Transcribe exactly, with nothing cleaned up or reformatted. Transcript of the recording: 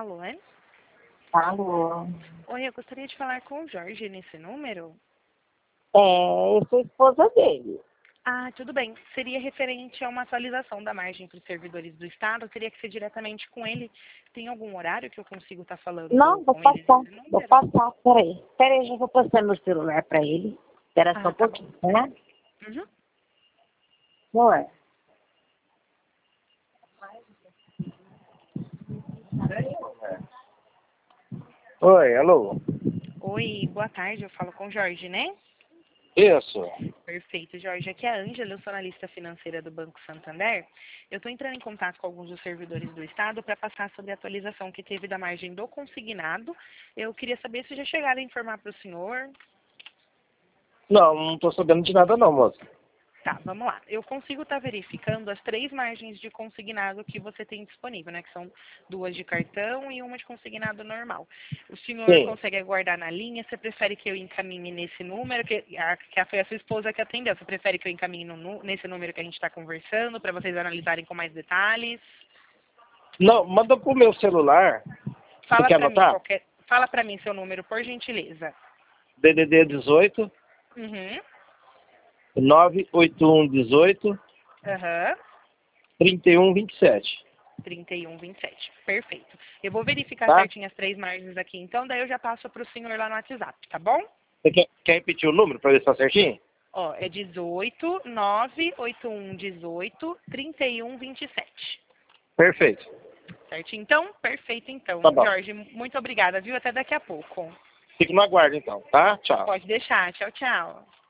Alô, é? Alô. Oi, eu gostaria de falar com o Jorge nesse número. É, eu sou esposa dele. Ah, tudo bem. Seria referente a uma atualização da margem para os servidores do Estado. Teria que ser diretamente com ele. Tem algum horário que eu consigo estar falando Não, vou com ele passar. nesse número? Vou passar, peraí. Peraí, já vou passar meu celular pra ele. Espera só Ah, um tá pouquinho, né? bom. Uhum. Amor. Oi, alô? Oi, boa tarde. Eu falo com o Jorge, né? Isso. Perfeito, Jorge. Aqui é a Ângela, eu sou analista financeira do Banco Santander. Eu estou entrando em contato com alguns dos servidores do Estado para passar sobre a atualização que teve da margem do consignado. Eu queria saber se já chegaram a informar para o senhor. Não, não tô sabendo de nada não, moça. Tá, vamos lá. Eu consigo estar verificando as três margens de consignado que você tem disponível, né? Que são duas de cartão e uma de consignado normal. O senhor Sim. consegue aguardar na linha? Você prefere que eu encaminhe nesse número, que, a, que foi a sua esposa que atendeu? Você prefere que eu encaminhe no, nesse número que a gente está conversando, para vocês analisarem com mais detalhes? Não, manda pro meu celular. Você Fala quer para mim anotar? qualquer, fala para mim seu número, por gentileza. D D D dezoito, Uhum. nove oito um dezoito, Aham. trinta e um vinte e sete. trinta e um, vinte e sete. Perfeito. Eu vou verificar Tá? certinho as três margens aqui, então, daí eu já passo para o senhor lá no WhatsApp, tá bom? Você quer, quer repetir o número pra ver se tá certinho? Ó, é dezoito, nove oito um, dezoito, trinta e um, vinte e sete. Perfeito. Certo? Então, perfeito então. Tá bom. Jorge, muito obrigada, viu? Até daqui a pouco. Fique no aguardo então, tá? Tchau. Pode deixar. Tchau, tchau.